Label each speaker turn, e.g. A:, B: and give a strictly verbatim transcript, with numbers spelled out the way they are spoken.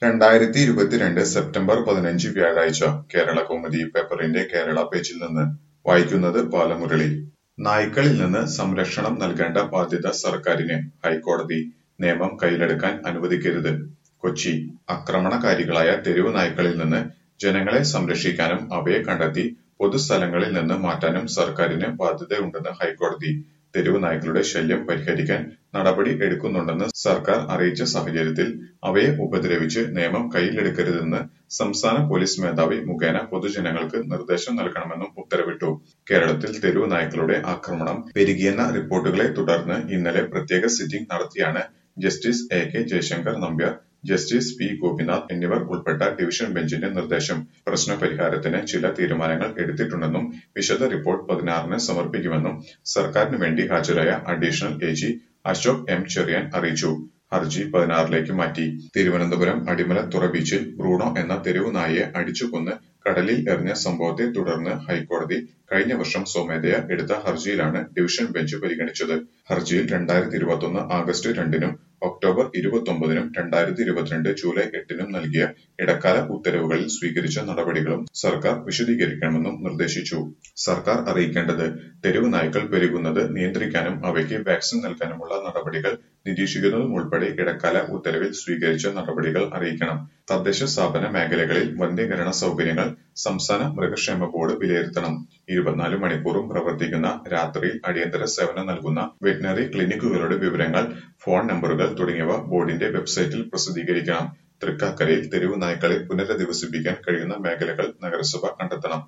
A: രണ്ടായിരത്തി ഇരുപത്തിരണ്ട് സെപ്റ്റംബർ പതിനഞ്ച് വ്യാഴാഴ്ച കേരളകൗമുദി പേപ്പറിന്റെ കേരള പേജിൽ നിന്ന് വായിക്കുന്നത് ബാലമുരളി. നായ്ക്കളിൽ നിന്ന് സംരക്ഷണം നൽകേണ്ട ബാധ്യത സർക്കാരിന്. ഹൈക്കോടതി നിയമം കയ്യിലെടുക്കാൻ അനുവദിക്കരുത്. കൊച്ചി. ആക്രമണകാരികളായ തെരുവ് നായ്ക്കളിൽ നിന്ന് ജനങ്ങളെ സംരക്ഷിക്കാനും അവയെ കണ്ടെത്തി പൊതുസ്ഥലങ്ങളിൽ നിന്ന് മാറ്റാനും സർക്കാരിന് ബാധ്യതയുണ്ടെന്ന് ഹൈക്കോടതി. തെരുവ് നായ്ക്കളുടെ ശല്യം പരിഹരിക്കാൻ നടപടി എടുക്കുന്നുണ്ടെന്ന് സർക്കാർ അറിയിച്ച സാഹചര്യത്തിൽ അവയെ ഉപദ്രവിച്ച് നിയമം കയ്യിലെടുക്കരുതെന്ന് സംസ്ഥാന പോലീസ് മേധാവി മുഖേന പൊതുജനങ്ങൾക്ക് നിർദ്ദേശം നൽകണമെന്നും ഉത്തരവിട്ടു. കേരളത്തിൽ തെരുവ് നായ്ക്കളുടെ ആക്രമണം പെരുകിയെന്ന റിപ്പോർട്ടുകളെ തുടർന്ന് ഇന്നലെ പ്രത്യേക സിറ്റിംഗ് നടത്തിയാണ് justice A K Jayashankar Nambiar, justice P Gopinath എന്നിവർ ഉൾപ്പെട്ട ഡിവിഷൻ ബെഞ്ചിന്റെ നിർദ്ദേശം. പ്രശ്നപരിഹാരത്തിന് ചില തീരുമാനങ്ങൾ എടുത്തിട്ടുണ്ടെന്നും വിശദ റിപ്പോർട്ട് പതിനാറിന് സമർപ്പിക്കുമെന്നും സർക്കാരിന് വേണ്ടി ഹാജരായ additional A G Ashok M Cherian അറിയിച്ചു. ഹർജി പതിനാറിലേക്ക് മാറ്റി. തിരുവനന്തപുരം അടിമലത്തുറ ബീച്ചിൽ ബ്രൂണോ എന്ന തെരുവ് നായയെ അടിച്ചുകൊന്ന് കടലിൽ എറിഞ്ഞ സംഭവത്തെ തുടർന്ന് ഹൈക്കോടതി കഴിഞ്ഞ വർഷം സ്വമേധയാ എടുത്ത ഹർജിയിലാണ് ഡിവിഷൻ ബെഞ്ച് പരിഗണിച്ചത്. ഹർജിയിൽ രണ്ടായിരത്തി ഇരുപത്തൊന്ന് ആഗസ്റ്റ് രണ്ടിനും ഒക്ടോബർ ഇരുപത്തൊമ്പതിനും രണ്ടായിരത്തി ഇരുപത്തിരണ്ട് ജൂലൈ എട്ടിനും നൽകിയ ഇടക്കാല ഉത്തരവുകളിൽ സ്വീകരിച്ച നടപടികളും സർക്കാർ വിശദീകരിക്കണമെന്നും നിർദ്ദേശിച്ചു. സർക്കാർ അറിയിക്കേണ്ടത് തെരുവ് നായ്ക്കൾ പെരുകുന്നത് നിയന്ത്രിക്കാനും അവയ്ക്ക് വാക്സിൻ നൽകാനുമുള്ള നടപടികൾ നിരീക്ഷിക്കുന്നതും ഉൾപ്പെടെ ഇടക്കാല ഉത്തരവിൽ സ്വീകരിച്ച നടപടികൾ അറിയിക്കണം. തദ്ദേശ സ്ഥാപന മേഖലകളിൽ വന്ധ്യീകരണ സൗകര്യങ്ങൾ സംസ്ഥാന മൃഗക്ഷേമ ബോർഡ് വിലയിരുത്തണം. ഇരുപത്തിനാല് മണിക്കൂറും പ്രവർത്തിക്കുന്ന രാത്രിയിൽ അടിയന്തര സേവനം നൽകുന്ന വെറ്റിനറി ക്ലിനിക്കുകളുടെ വിവരങ്ങൾ, ഫോൺ നമ്പറുകൾ തുടങ്ങിയവ ബോർഡിന്റെ വെബ്സൈറ്റിൽ പ്രസിദ്ധീകരിക്കണം. തൃക്കാക്കരയിൽ തെരുവ് നായ്ക്കളെ പുനരധിവസിപ്പിക്കാൻ കഴിയുന്ന മേഖലകൾ നഗരസഭ കണ്ടെത്തണം.